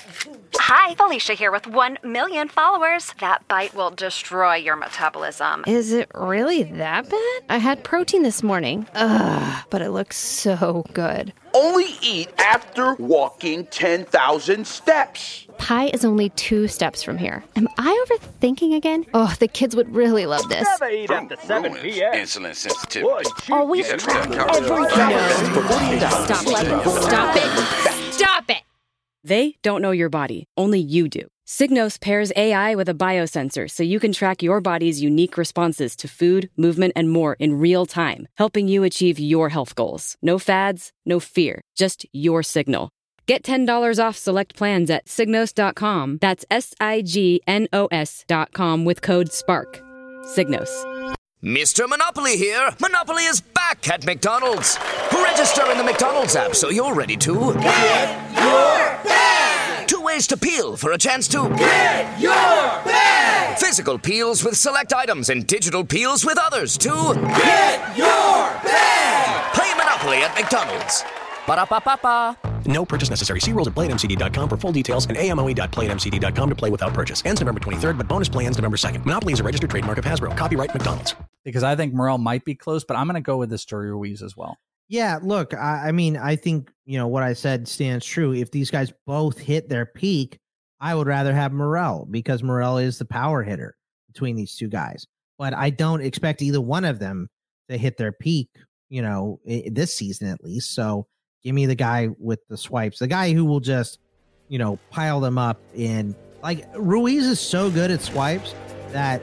Hi, Felicia here with one million followers. That bite will destroy your metabolism. Is it really that bad? I had protein this morning. Ugh, but it looks so good. Only eat after walking ten thousand steps. Pie is only two steps from here. Am I overthinking again? Oh, the kids would really love this. Never eat after seven p.m. Insulin sensitivity. Always track everything. Stop it. Stop it. Stop it. They don't know your body, only you do. Signos pairs A I with a biosensor so you can track your body's unique responses to food, movement, and more in real time, helping you achieve your health goals. No fads, no fear, just your signal. Get ten dollars off select plans at signos dot com. That's S I G N O S dot com with code SPARK. Signos. Mister Monopoly here. Monopoly is back at McDonald's. Register in the McDonald's app so you're ready to get your bag. Two ways to peel for a chance to get your bag. Physical peels with select items and digital peels with others to get your bag. Play Monopoly at McDonald's. Ba-da-ba-ba-ba. No purchase necessary. See rules at play at M C D dot com for full details and A M O E dot play at M C D dot com to play without purchase. Ends November twenty-third, but bonus play ends November second. Monopoly is a registered trademark of Hasbro. Copyright McDonald's. Because I think Morel might be close, but I'm going to go with Esteury Ruiz as well. Yeah, look, I, I mean, I think, you know, what I said stands true. If these guys both hit their peak, I would rather have Morel because Morel is the power hitter between these two guys. But I don't expect either one of them to hit their peak, you know, I- this season at least. So give me the guy with the swipes, the guy who will just, you know, pile them up in. Like, Ruiz is so good at swipes that...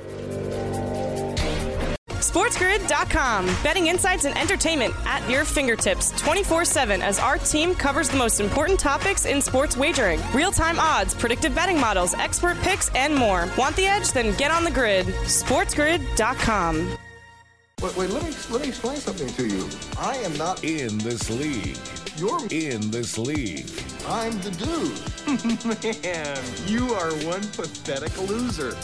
SportsGrid dot com. Betting insights and entertainment at your fingertips twenty-four seven as our team covers the most important topics in sports wagering. Real-time odds, predictive betting models, expert picks, and more. Want the edge? Then get on the grid. SportsGrid dot com. Wait, wait, let me let me explain something to you. I am not in this league. You're in this league. I'm the dude. Man, you are one pathetic loser.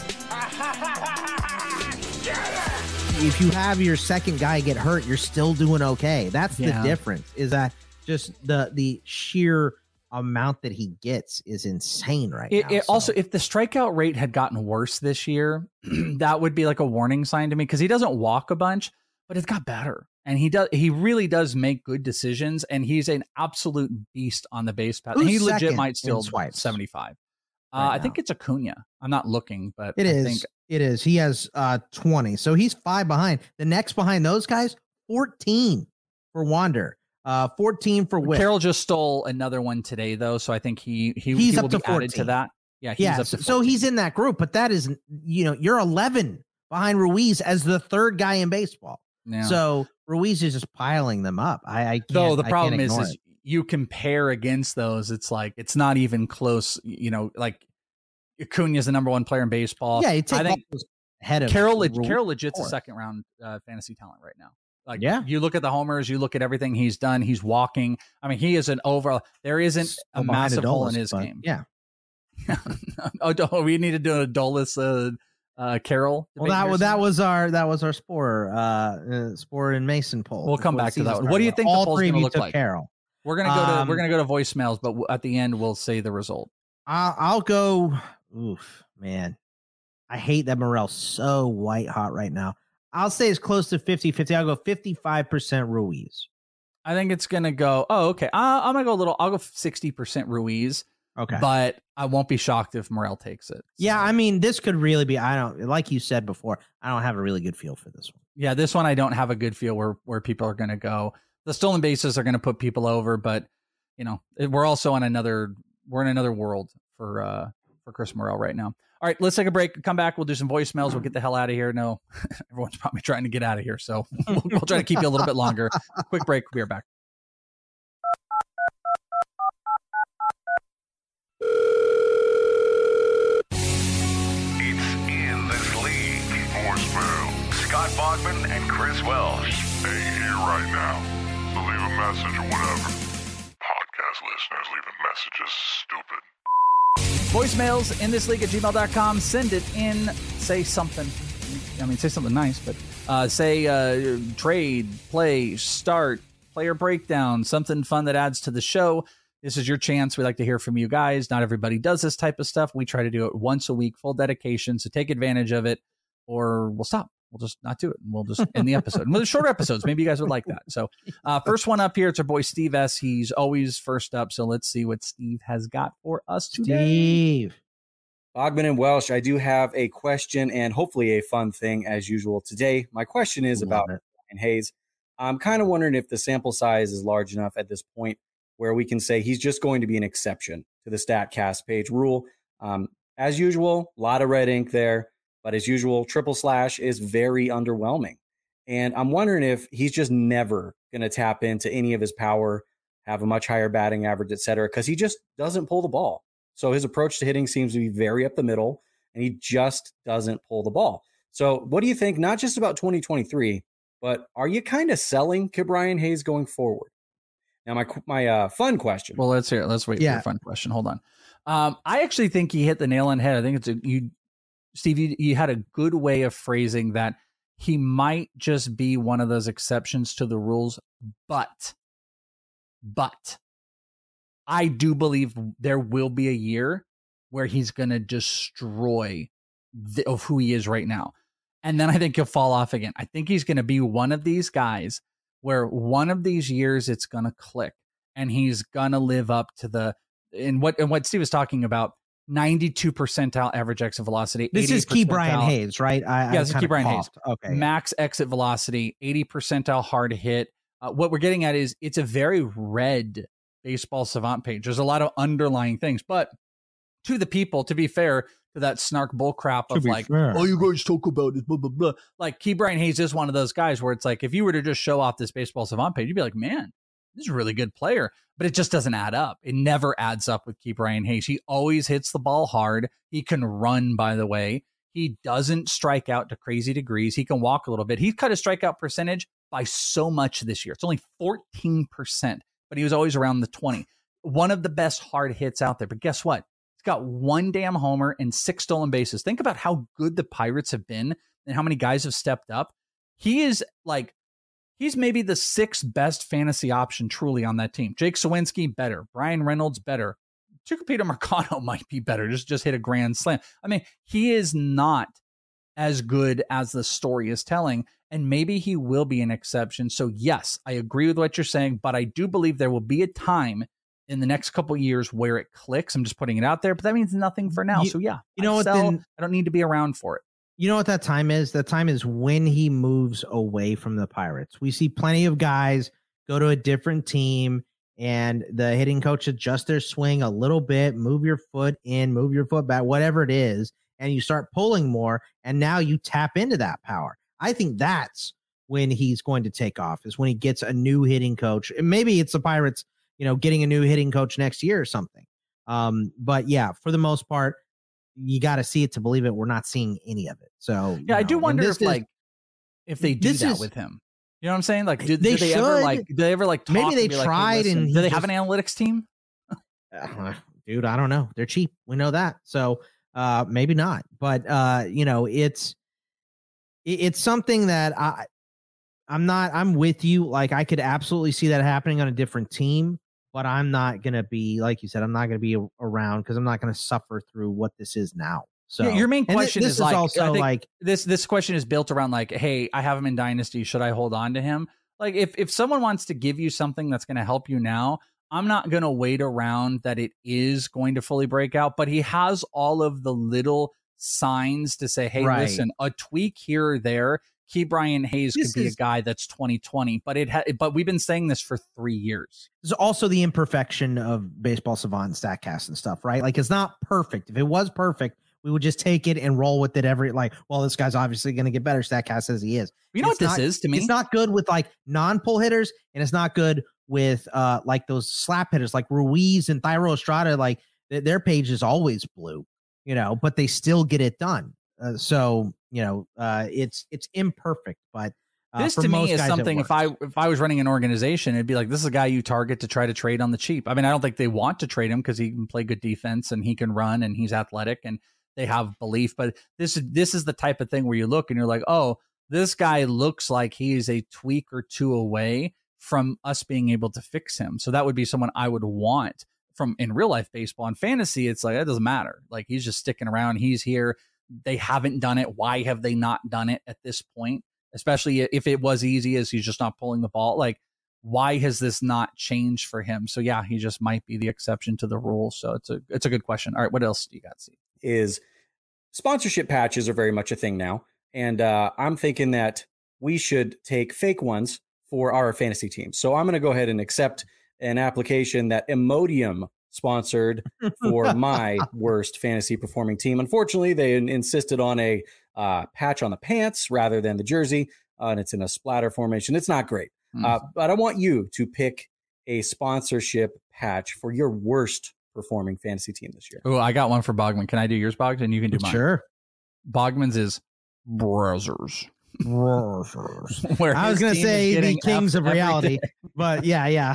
If you have your second guy get hurt, you're still doing okay. That's the Yeah. difference, is that just the the sheer amount that he gets is insane right It, now. it so. Also, if the strikeout rate had gotten worse this year, that would be like a warning sign to me because he doesn't walk a bunch, but it's got better. And he does. He really does make good decisions, and he's an absolute beast on the base path. Who's And he legit second might in still swipes seventy-five. Uh, right I think it's Acuna. I'm not looking, but It I is. think It is. He has uh twenty. So he's five behind. The next behind those guys, fourteen for Wander. Uh fourteen for Whip. Carroll just stole another one today, though. So I think he he, He's he up will to be added to fourteen. that. Yeah, he's yeah, up to so he's in that group, but that is, you know, you're eleven behind Ruiz as the third guy in baseball. Yeah. So Ruiz is just piling them up. I, I can't. Though the I problem can't is, ignore is it. you compare against those, it's like it's not even close. You know, like Acuna is the number one player in baseball. Yeah, you take I think all those ahead of Carroll. Ruiz, Carroll legit's a of course. second round uh, fantasy talent right now. Like, Yeah. you look at the homers, you look at everything he's done. He's walking. I mean, he is an overall. There isn't Still a behind massive hole in Adolis, his but game. Yeah. oh, do- we need to do a Adolis uh, uh, Carroll. Well, debate that here was that soon. was our that was our Spore uh, uh Spore and Mason poll. We'll come before the back to that season one. What do you started. think the All poll's three of gonna you look took like? Carroll. We're gonna go to Um, we're gonna go to voicemails, but w- at the end we'll say the result. I'll, I'll go. Oof, man. I hate that Morel's so white hot right now. I'll say it's close to fifty fifty. I'll go fifty-five percent Ruiz. I think it's gonna go. Oh, okay. Uh, I'm gonna go a little. I'll go sixty percent Ruiz. Okay. But I won't be shocked if Morrell takes it. So. Yeah, I mean, this could really be, I don't, like you said before, I don't have a really good feel for this one. Yeah, this one I don't have a good feel where, where people are going to go. The stolen bases are going to put people over, but, you know, it, we're also on another, we're in another world for, uh, for Chris Morrell right now. All right, let's take a break. Come back. We'll do some voicemails. We'll get the hell out of here. No, everyone's probably trying to get out of here, so we'll, we'll try to keep you a little bit longer. Quick break. We'll be right back. It's in this league. Voicemail. Scott Bogman and Chris Welsh. They here right now. So leave a message or whatever. Podcast listeners leaving messages stupid. Voicemails in this league at gmail dot com. Send it in. Say something. I mean, say something nice, but uh, say uh, trade, play, start, player breakdown, something fun that adds to the show. This is your chance. We like to hear from you guys. Not everybody does this type of stuff. We try to do it once a week, full dedication. So take advantage of it, or we'll stop. We'll just not do it. And we'll just end the episode. And with shorter episodes, maybe you guys would like that. So uh, first one up here, it's our boy Steve S. He's always first up. So let's see what Steve has got for us today. Steve. Bogman and Welsh, I do have a question and hopefully a fun thing as usual today. My question is Love about Brian Hayes. I'm kind of wondering if the sample size is large enough at this point where we can say he's just going to be an exception to the StatCast page rule. Um, as usual, a lot of red ink there. But as usual, triple slash is very underwhelming. And I'm wondering if he's just never going to tap into any of his power, have a much higher batting average, et cetera, because he just doesn't pull the ball. So his approach to hitting seems to be very up the middle, and he just doesn't pull the ball. So what do you think, not just about twenty twenty-three, but are you kind of selling Ke'Bryan Hayes going forward? Now, my my uh, fun question. Well, let's hear it. Let's wait yeah. for a fun question. Hold on. Um, I actually think he hit the nail on the head. I think it's a, you. Steve, you, you had a good way of phrasing that he might just be one of those exceptions to the rules, but, but I do believe there will be a year where he's going to destroy the, of who he is right now. And then I think he'll fall off again. I think he's going to be one of these guys where one of these years it's going to click and he's going to live up to the, and what, and what Steve was talking about, ninety-two percentile average exit velocity. This is Ke'Bryan Hayes, right? I, yeah, this is Ke'Bryan Hayes. Okay. Max exit velocity, eighty percentile hard hit. Uh, what we're getting at is it's a very red baseball savant page. There's a lot of underlying things, but to the people, to be fair, to that snark bull crap of like, fair. oh, you guys talk about it, blah, blah, blah. Like Ke'Bryan Hayes is one of those guys where it's like, if you were to just show off this baseball savant page, you'd be like, man, this is a really good player, but it just doesn't add up. It never adds up with Ke'Bryan Hayes. He always hits the ball hard. He can run, by the way. He doesn't strike out to crazy degrees. He can walk a little bit. He cut his strikeout percentage by so much this year. It's only fourteen percent, but he was always around the twenty. One of the best hard hits out there. But guess what? He's got one damn homer and six stolen bases. Think about how good the Pirates have been and how many guys have stepped up. He is like, he's maybe the sixth best fantasy option truly on that team. Jake Sawinski, better. Brian Reynolds, better. Tucupita Marcano might be better. Just, just hit a grand slam. I mean, he is not as good as the story is telling, and maybe he will be an exception. So yes, I agree with what you're saying, but I do believe there will be a time in the next couple of years where it clicks. I'm just putting it out there, but that means nothing for now. You, so yeah, you know I what? sell, Then, I don't need to be around for it. You know what that time is? That time is when he moves away from the Pirates. We see plenty of guys go to a different team and the hitting coach adjusts their swing a little bit, move your foot in, move your foot back, whatever it is, and you start pulling more, and now you tap into that power. I think that's when he's going to take off, is when he gets a new hitting coach. And maybe it's the Pirates, you know, getting a new hitting coach next year or something. Um, but yeah, for the most part, you got to see it to believe it. We're not seeing any of it. So yeah, I know, do wonder if is, like if they do that is, with him. You know what I'm saying? Like, do they, do they ever like? Do they ever like? Talk maybe they and be tried, like, hey, and do they just, have an analytics team? uh, dude, I don't know. They're cheap. We know that. So uh, maybe not. But uh, you know, it's it, it's something that I I'm not. I'm with you. Like, I could absolutely see that happening on a different team. But I'm not going to be, like you said, I'm not going to be around because I'm not going to suffer through what this is now. So yeah, your main question this is, is like, also like this, this question is built around like, hey, I have him in Dynasty. Should I hold on to him? Like if, if someone wants to give you something that's going to help you now, I'm not going to wait around that it is going to fully break out, but he has all of the little signs to say, hey, Right. listen, a tweak here or there. Ke'Bryan Hayes This could be is- a guy that's twenty twenty, but it ha- but we've been saying this for three years. There's also the imperfection of Baseball Savant and StatCast and stuff, right? Like, it's not perfect. If it was perfect, we would just take it and roll with it every, like, well, this guy's obviously going to get better. StatCast says he is. You know It's what this not- is to me? It's not good with like non-pull hitters, and it's not good with uh like those slap hitters like Ruiz and Thairo Estrada. Like, th- their page is always blue, you know, but they still get it done. Uh, so, you know, uh, it's it's imperfect, but uh, This for to most me is guys, it something. If works. I if I was running an organization, it'd be like, this is a guy you target to try to trade on the cheap. I mean, I don't think they want to trade him because he can play good defense and he can run and he's athletic and they have belief. But this is this is the type of thing where you look and you're like, oh, this guy looks like he is a tweak or two away from us being able to fix him. So that would be someone I would want from in real life baseball. And fantasy, it's like, it doesn't matter. Like, he's just sticking around. He's here. They haven't done it. Why have they not done it at this point? Especially if it was easy as he's just not pulling the ball. Like, why has this not changed for him? So yeah, he just might be the exception to the rule. So it's a it's a good question. All right, what else do you got, Steve? Is sponsorship patches are very much a thing now. And uh, I'm thinking that we should take fake ones for our fantasy teams. So I'm going to go ahead and accept an application that Imodium sponsored for my worst fantasy performing team. Unfortunately, they in- insisted on a uh, patch on the pants rather than the jersey, uh, and it's in a splatter formation. It's not great. Mm. Uh, but I want you to pick a sponsorship patch for your worst performing fantasy team this year. Oh, I got one for Bogman. Can I do yours, Bogman? You can do mine. Sure. Bogman's is Brazzers. Where I was his going to team is say the getting kings effed of every reality, day. but yeah, yeah.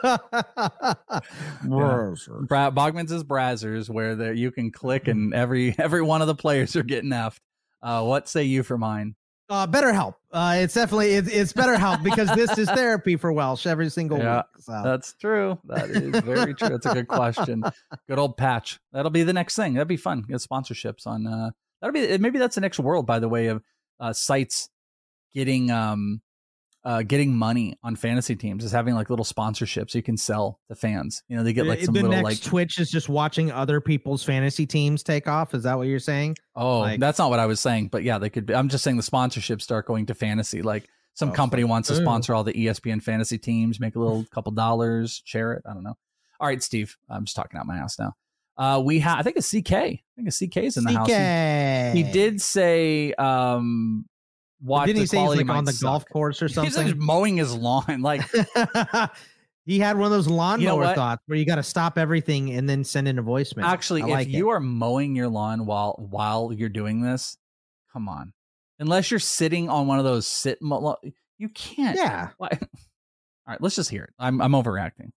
Yeah. Bra- Bogman's is Brazzers, where there you can click and every every one of the players are getting effed. Uh, what say you for mine? Uh, BetterHelp. Uh, it's definitely it's, it's BetterHelp because this is therapy for Welsh every single Yeah, week. So. that's true. That is very true. That's a good question. Good old patch. That'll be the next thing. That'd be fun. Get sponsorships on. Uh, that'll be maybe that's the next world. By the way, of uh, sites getting um uh getting money on fantasy teams is having like little sponsorships you can sell to fans. You know, they get like some the little next like Twitch is just watching other people's fantasy teams take off. Is that what you're saying? Oh, Like- that's not what I was saying, but yeah, they could be. I'm just saying the sponsorships start going to fantasy. Like some Oh, company fuck. wants to Ooh. sponsor all the E S P N fantasy teams, make a little couple dollars, share it. I don't know. All right, Steve, I'm just talking out my ass now. Uh, we have, I think it's C K. I think it's C K's in the house. C He, K. he did say, um, watch Didn't the he say he's quality like on might the golf suck. course or He's like something? mowing his lawn. Like, He had one of those lawnmower You know what? thoughts where you got to stop everything and then send in a voicemail. actually, I if like you it. are mowing your lawn while while you're doing this, come on. Unless you're sitting on one of those sit, mo- you can't. Yeah. Why? All right, let's just hear it. I'm I'm overreacting.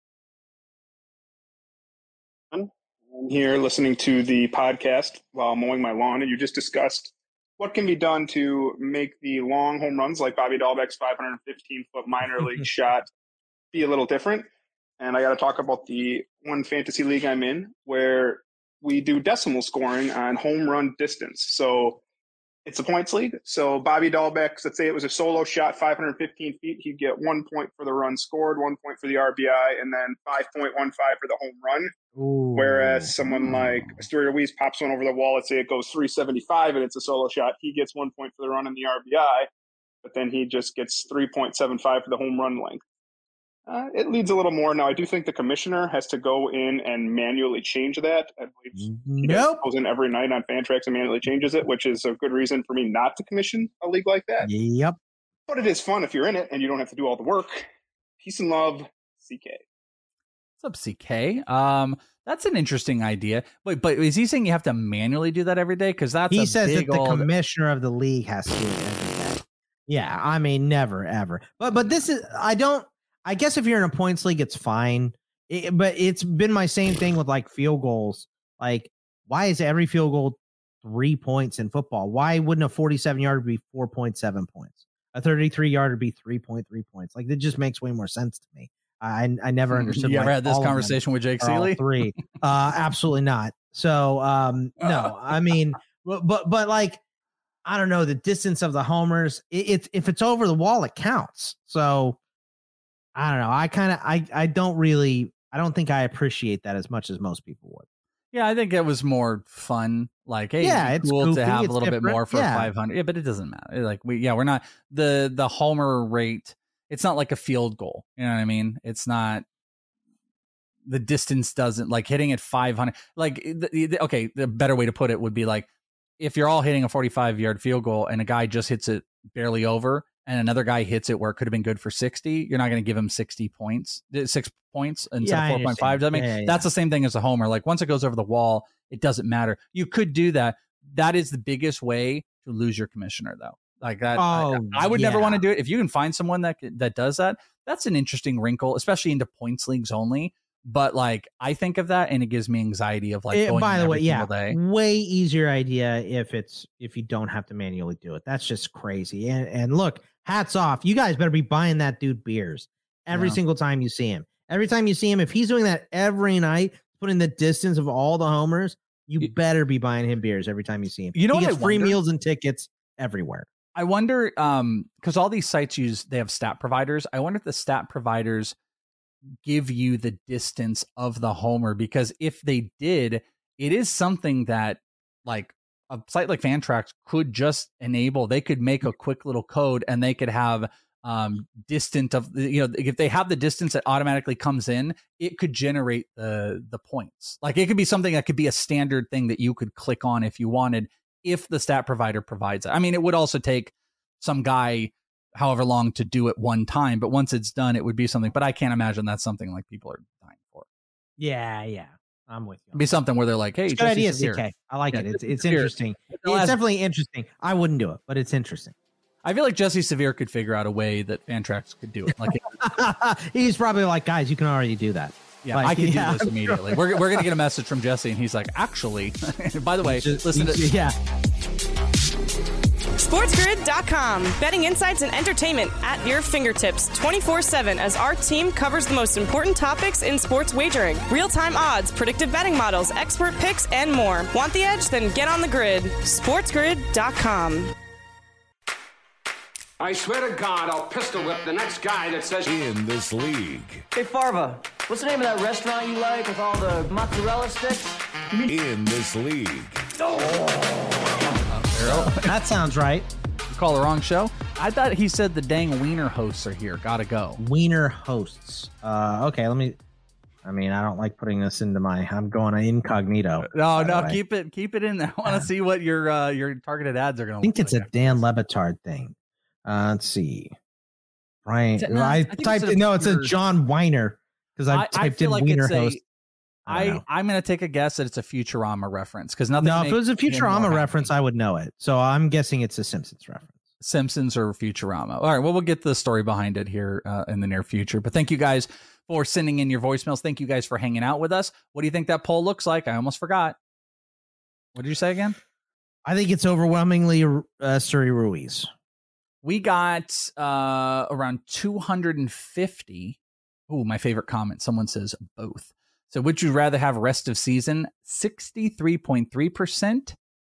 I'm here listening to the podcast while mowing my lawn, and you just discussed what can be done to make the long home runs like Bobby Dahlbeck's five hundred fifteen foot minor league shot be a little different. And I got to talk about the one fantasy league I'm in where we do decimal scoring on home run distance. So it's a points league. So Bobby Dahlbeck, let's say it was a solo shot, five hundred fifteen feet, he'd get one point for the run scored, one point for the R B I, and then five point one five for the home run. Ooh. Whereas someone like Asturias Ruiz pops one over the wall, let's say it goes three seventy-five and it's a solo shot, he gets one point for the run and the R B I, but then he just gets three point seven five for the home run length. Uh, it leads a little more. Now, I do think the commissioner has to go in and manually change that. I believe he Nope. goes in every night on Fantrax and manually changes it, which is a good reason for me not to commission a league like that. Yep. But it is fun if you're in it and you don't have to do all the work. Peace and love, C K. What's up, C K? Um, that's an interesting idea. Wait, but is he saying you have to manually do that every day? Because that's He a says that big the old... commissioner of the league has to do it every day. Yeah, I mean, never, ever. But but this is, I don't, I guess if you're in a points league, it's fine. It, but it's been my same thing with like field goals. Like, why is every field goal three points in football? Why wouldn't a forty-seven yarder be four point seven points? A thirty-three yarder be three point three points? Like, that just makes way more sense to me. I I never understood. You why ever had this all of them conversation with Jake are all Seeley? Three, uh, absolutely not. So, um, no, I mean, but but but like, I don't know, the distance of the homers. It, it's if it's over the wall, it counts. So, I don't know. I kind of I I don't really I don't think I appreciate that as much as most people would. Yeah, I think it was more fun. Like, hey, yeah, it's it's cool goofy, to have it's a little different. bit more for yeah. five hundred. Yeah, but it doesn't matter. Like, we, yeah, we're not the the homer rate. It's not like a field goal. You know what I mean? It's not. The distance doesn't like hitting at five hundred. Like, the, the, okay, the better way to put it would be like if you're all hitting a forty-five yard field goal and a guy just hits it barely over, and another guy hits it where it could have been good for sixty, you're not going to give him sixty points, six points instead Yeah, I of four point five. I mean, Yeah, yeah, that's the same thing as a homer. Like once it goes over the wall, it doesn't matter. You could do that. That is the biggest way to lose your commissioner, though. Like that, I, Oh, I would never yeah. want to do it. If you can find someone that that does that, that's an interesting wrinkle, especially into points leagues only. But like, I think of that, and it gives me anxiety of like. Eh, Going by in the every way, yeah, single day. way easier idea if it's if you don't have to manually do it. That's just crazy. And and look, hats off. You guys better be buying that dude beers every Yeah. single time you see him. Every time you see him, if he's doing that every night, putting the distance of all the homers, you better be buying him beers every time you see him. You know he what gets I free wonder? meals and tickets everywhere. I wonder, um, because all these sites use they have stat providers. I wonder if the stat providers give you the distance of the homer, because if they did, it is something that like a site like Fantrax could just enable. They could make a quick little code and they could have um distant of the, you know, if they have the distance that automatically comes in, it could generate the the points. Like it could be something that could be a standard thing that you could click on if you wanted, if the stat provider provides it. I mean, it would also take some guy however long to do it one time, but once it's done, it would be something. But I can't imagine that's something like people are dying for. Yeah, yeah. I'm with you. It'd be something where they're like, hey, It's a good Jesse idea, Severe. C K. I like Yeah, it. It's Jesse it's Severe. interesting. They'll It's ask- definitely interesting. I wouldn't do it, but it's interesting. I feel like Jesse Severe could figure out a way that Fantrax could do it. Like, He's probably like, guys, you can already do that. yeah, Like, I could yeah, do this I'm immediately. sure. We're we're gonna get a message from Jesse, and he's like, actually, by the way, Just- listen to yeah. SportsGrid dot com. Betting insights and entertainment at your fingertips twenty-four seven as our team covers the most important topics in sports wagering. Real-time odds, predictive betting models, expert picks, and more. Want the edge? Then get on the grid. SportsGrid dot com. I swear to God, I'll pistol whip the next guy that says... In this league. Hey, Farva, what's the name of that restaurant you like with all the mozzarella sticks? In this league. That sounds right. You call the wrong show. I thought he said the dang wiener hosts are here. Gotta go. Wiener hosts. Uh, okay, let me. I mean, I don't like putting this into my. I'm going incognito. No, by no, the way. keep it, keep it in there. I want to see what your uh, your targeted ads are going I to. think it's a Dan Levitard thing. Uh, let's see. Brian, Is it not? I, I think typed it's a it. No, it says pure- John Weiner because I, I, I typed feel in like Wiener it's a. host. I don't I know. I'm going to take a guess that it's a Futurama reference because nothing. No, if it was a makes him more Futurama happy. reference, I would know it. So I'm guessing it's a Simpsons reference. Simpsons or Futurama. All right, well, we'll get the story behind it here uh, in the near future. But thank you guys for sending in your voicemails. Thank you guys for hanging out with us. What do you think that poll looks like? I almost forgot. What did you say again? I think it's overwhelmingly uh, Suri Ruiz. We got uh, around two hundred fifty. Oh, my favorite comment. Someone says both. So would you rather have rest of season? sixty-three point three percent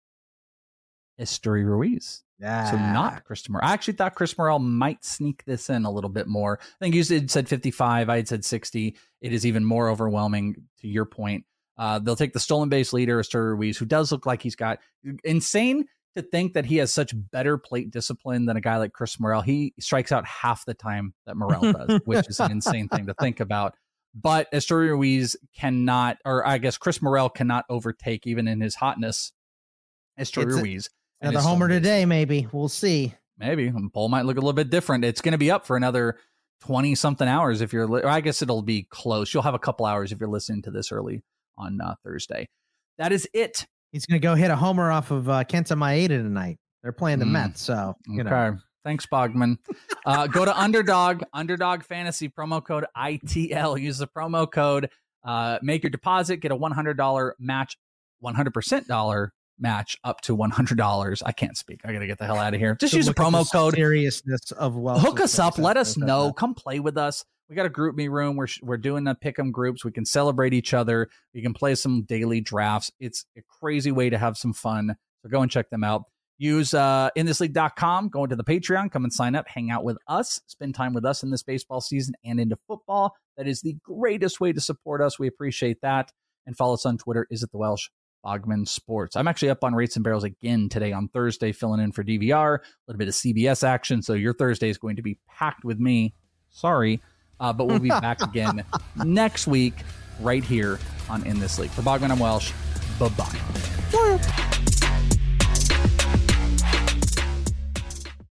Esturi Ruiz. Yeah. So not Chris Morel. I actually thought Chris Morel might sneak this in a little bit more. I think you said said fifty-five. I had said sixty. It is even more overwhelming to your point. Uh, they'll take the stolen base leader, Esturi Ruiz, who does look like he's got insane to think that he has such better plate discipline than a guy like Chris Morel. He strikes out half the time that Morel does, which is an insane thing to think about. But Esturi Ruiz cannot, or I guess Chris Morel cannot overtake, even in his hotness, Esturi It's a- Ruiz. and Another his homer stolen base. today, maybe. We'll see. Maybe the poll might look a little bit different. It's going to be up for another twenty something hours if you're, li- or I guess it'll be close. You'll have a couple hours if you're listening to this early on uh, Thursday. That is it. He's going to go hit a homer off of uh, Kenta Maeda tonight. They're playing the Mm. Mets, so you know. Okay. Thanks, Bogman. Uh, go to Underdog, Underdog Fantasy, promo code I T L. Use the promo code. Uh, make your deposit, get a one hundred dollars match, one hundred percent dollar match up to one hundred dollars. I can't speak. I got to get the hell out of here. Just So use a look at promo the code. Seriousness of wealth. Hook us up. Let us know. Come play with us. We got a group me room. We're we're doing the pick'em groups. We can celebrate each other. We can play some daily drafts. It's a crazy way to have some fun. So go and check them out. Use uh, in this league dot com, go into the Patreon, come and sign up, hang out with us, spend time with us in this baseball season and into football. That is the greatest way to support us. We appreciate that. And follow us on Twitter. Is it the Welsh? Bogman Sports. I'm actually up on Rates and Barrels again today on Thursday, filling in for D V R, a little bit of C B S action. So your Thursday is going to be packed with me. Sorry. Uh, but we'll be back again next week right here on In This League. For Bogman, I'm Welsh. Bye-bye.